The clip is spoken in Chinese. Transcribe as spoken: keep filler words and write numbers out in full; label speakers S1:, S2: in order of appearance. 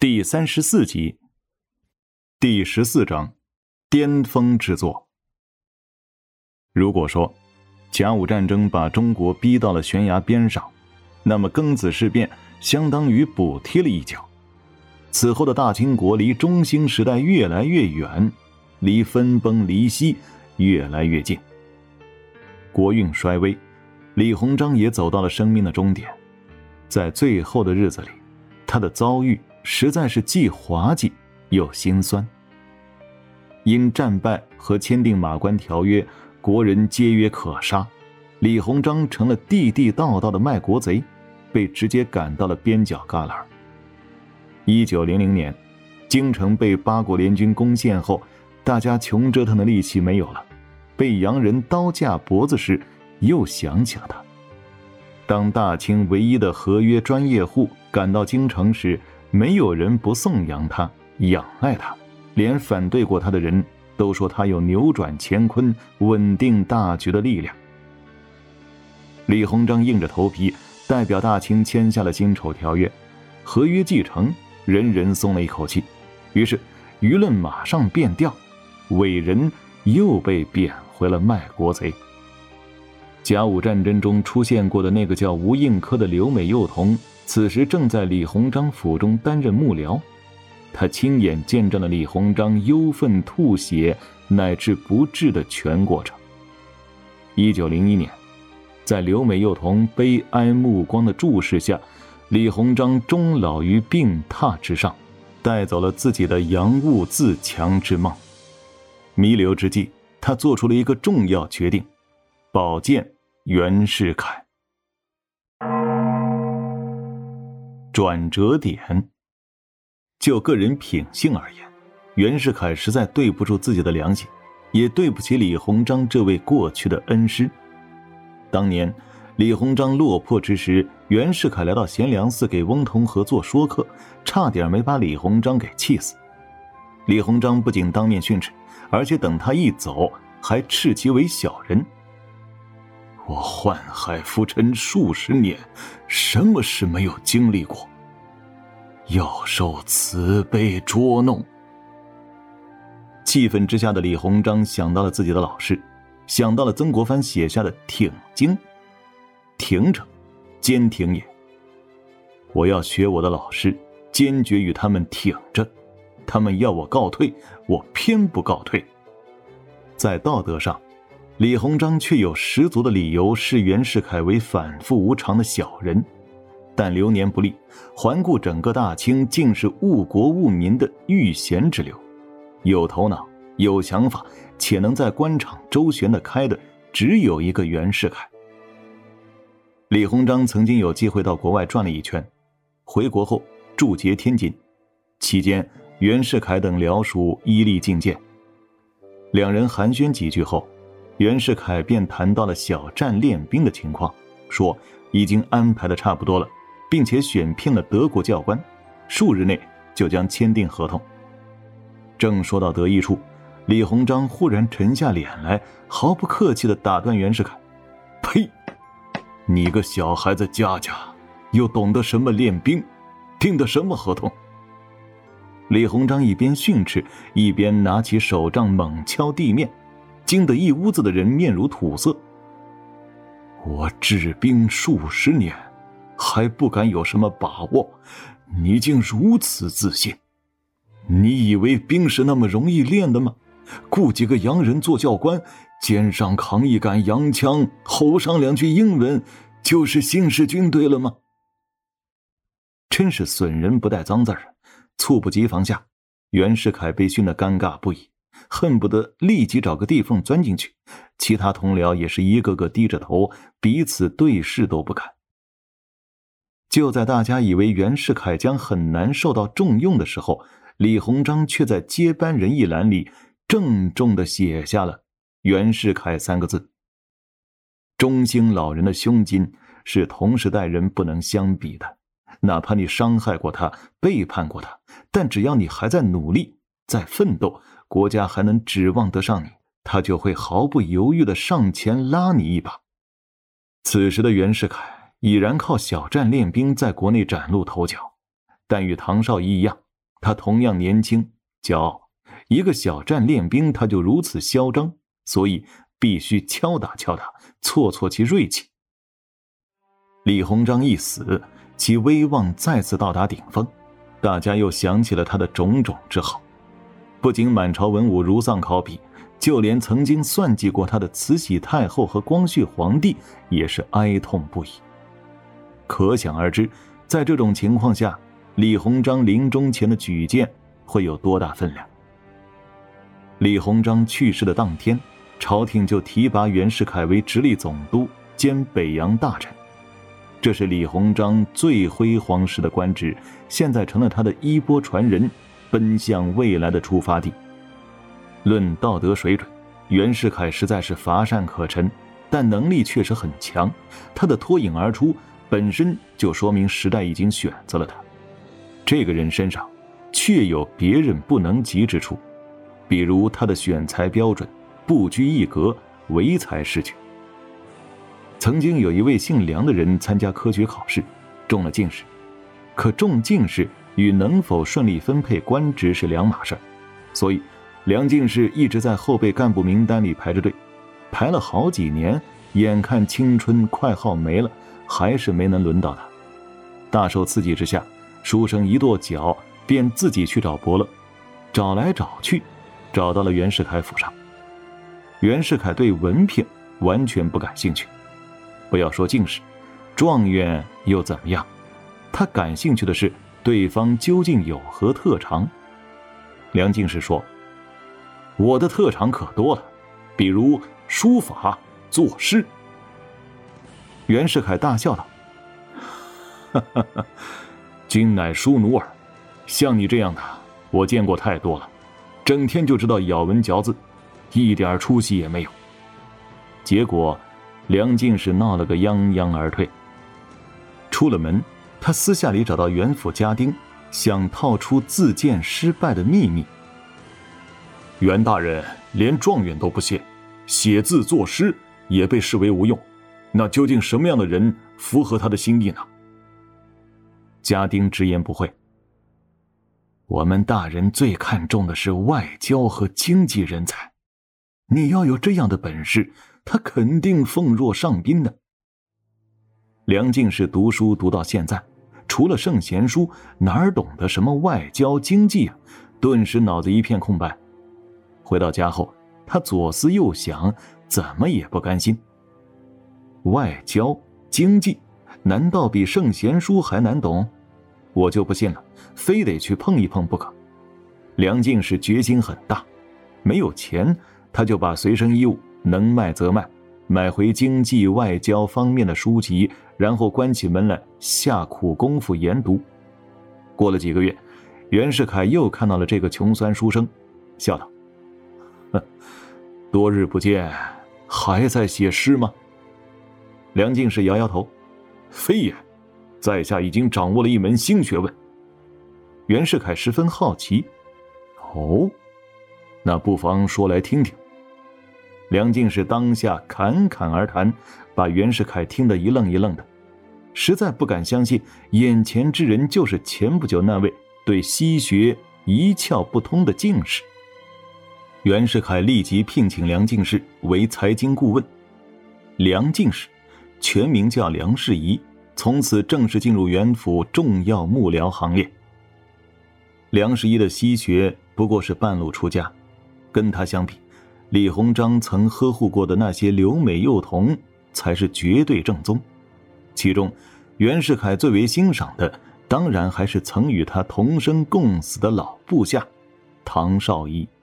S1: 第三十四集，第十四章，巅峰之作。如果说甲午战争把中国逼到了悬崖边上，那么庚子事变相当于补贴了一脚。此后的大清国离中兴时代越来越远，离分崩离析越来越近。国运衰微，李鸿章也走到了生命的终点。在最后的日子里，他的遭遇实在是既滑稽又心酸。因战败和签订马关条约，国人皆曰可杀，李鸿章成了地地道道的卖国贼，被直接赶到了边角旮旯。一九零零年，京城被八国联军攻陷后，大家穷折腾的力气没有了，被洋人刀架脖子时，又想起了他。当大清唯一的合约专业户赶到京城时，没有人不颂扬他，仰赖他，连反对过他的人都说他有扭转乾坤、稳定大局的力量。李鸿章硬着头皮代表大清签下了辛丑条约，合约既成，人人松了一口气，于是舆论马上变调，伟人又被贬回了卖国贼。甲午战争中出现过的那个叫吴应科的留美幼童，此时正在李鸿章府中担任幕僚，他亲眼见证了李鸿章忧愤吐血乃至不治的全过程。一九零一年，在留美幼童悲哀目光的注视下，李鸿章终老于病榻之上，带走了自己的洋务自强之梦。弥留之际，他做出了一个重要决定，保荐袁世凯。转折点。就个人品性而言，袁世凯实在对不住自己的良心，也对不起李鸿章这位过去的恩师。当年李鸿章落魄之时，袁世凯来到贤良寺给翁同龢做说客，差点没把李鸿章给气死。李鸿章不仅当面训斥，而且等他一走，还斥其为小人。我宦海浮沉数十年，什么事没有经历过，要受慈悲捉弄。气愤之下的李鸿章想到了自己的老师，想到了曾国藩写下的挺经，挺者坚挺也。我要学我的老师，坚决与他们挺着，他们要我告退，我偏不告退。在道德上，李鸿章却有十足的理由视袁世凯为反复无常的小人，但流年不利，环顾整个大清，竟是误国误民的遇贤之流。有头脑有想法且能在官场周旋的开的，只有一个袁世凯。李鸿章曾经有机会到国外转了一圈，回国后驻节天津，期间袁世凯等僚属依例觐见。两人寒暄几句后，袁世凯便谈到了小站练兵的情况，说已经安排的差不多了，并且选聘了德国教官，数日内就将签订合同。正说到得意处，李鸿章忽然沉下脸来，毫不客气地打断袁世凯：呸！你个小孩子家家，又懂得什么练兵，订的什么合同？李鸿章一边训斥，一边拿起手杖猛敲地面，惊得一屋子的人面如土色。我治兵数十年，还不敢有什么把握，你竟如此自信？你以为兵是那么容易练的吗？雇几个洋人做教官，肩上扛一杆洋枪，吼上两句英文，就是新式军队了吗？真是损人不带脏字儿。猝不及防下，袁世凯被训得尴尬不已，恨不得立即找个地缝钻进去，其他同僚也是一个个低着头，彼此对视都不敢。就在大家以为袁世凯将很难受到重用的时候，李鸿章却在接班人一栏里郑重地写下了袁世凯三个字。中兴老人的胸襟是同时代人不能相比的，哪怕你伤害过他，背叛过他，但只要你还在努力，在奋斗，国家还能指望得上你，他就会毫不犹豫地上前拉你一把。此时的袁世凯已然靠小站练兵在国内崭露头角，但与唐绍仪一样， 他同样年轻骄傲，一个小站练兵他就如此嚣张，所以必须敲打敲打，挫挫其锐气。李鸿章一死，其威望再次到达顶峰，大家又想起了他的种种之好。不仅满朝文武如丧考妣，就连曾经算计过他的慈禧太后和光绪皇帝也是哀痛不已。可想而知，在这种情况下，李鸿章临终前的举荐会有多大分量。李鸿章去世的当天，朝廷就提拔袁世凯为直隶总督兼北洋大臣，这是李鸿章最辉煌时的官职，现在成了他的衣钵传人，奔向未来的出发地。论道德水准，袁世凯实在是乏善可陈，但能力确实很强，他的脱颖而出本身就说明时代已经选择了他。这个人身上确有别人不能及之处，比如他的选才标准不拘一格，唯才是举。曾经有一位姓梁的人参加科举考试，中了进士，可中进士与能否顺利分配官职是两码事，所以梁进士一直在后备干部名单里排着队，排了好几年，眼看青春快耗没了，还是没能轮到他。大受刺激之下，书生一跺脚便自己去找伯乐，找来找去，找到了袁世凯府上。袁世凯对文凭完全不感兴趣，不要说进士，状元又怎么样？他感兴趣的是对方究竟有何特长。梁进士说：“我的特长可多了，比如书法、作诗。”袁世凯大笑道：“哈哈哈，君乃书奴耳，像你这样的我见过太多了，整天就知道咬文嚼字，一点出息也没有。”结果梁进士闹了个泱泱而退。出了门，他私下里找到袁府家丁，想套出自荐失败的秘密。袁大人连状元都不屑，写字作诗也被视为无用，那究竟什么样的人符合他的心意呢？家丁直言不讳：“我们大人最看重的是外交和经济人才，你要有这样的本事，他肯定奉若上宾的。”梁进士读书读到现在，除了圣贤书，哪儿懂得什么外交经济啊？顿时脑子一片空白。回到家后，他左思右想，怎么也不甘心。外交经济难道比圣贤书还难懂？我就不信了，非得去碰一碰不可。梁进士决心很大，没有钱，他就把随身衣物能卖则卖，买回经济外交方面的书籍，然后关起门来下苦功夫研读。过了几个月，袁世凯又看到了这个穷酸书生，笑道：“哼，多日不见，还在写诗吗？”梁进士摇摇头：“非也，在下已经掌握了一门新学问。”袁世凯十分好奇：“哦，那不妨说来听听。”梁进士当下侃侃而谈，把袁世凯听得一愣一愣的，实在不敢相信眼前之人就是前不久那位对西学一窍不通的进士。袁世凯立即聘请梁进士为财经顾问。梁进士全名叫梁士仪，从此正式进入袁府重要幕僚行列。梁士仪的西学不过是半路出家，跟他相比，李鸿章曾呵护过的那些留美幼童才是绝对正宗。其中袁世凯最为欣赏的，当然还是曾与他同生共死的老部下唐绍仪。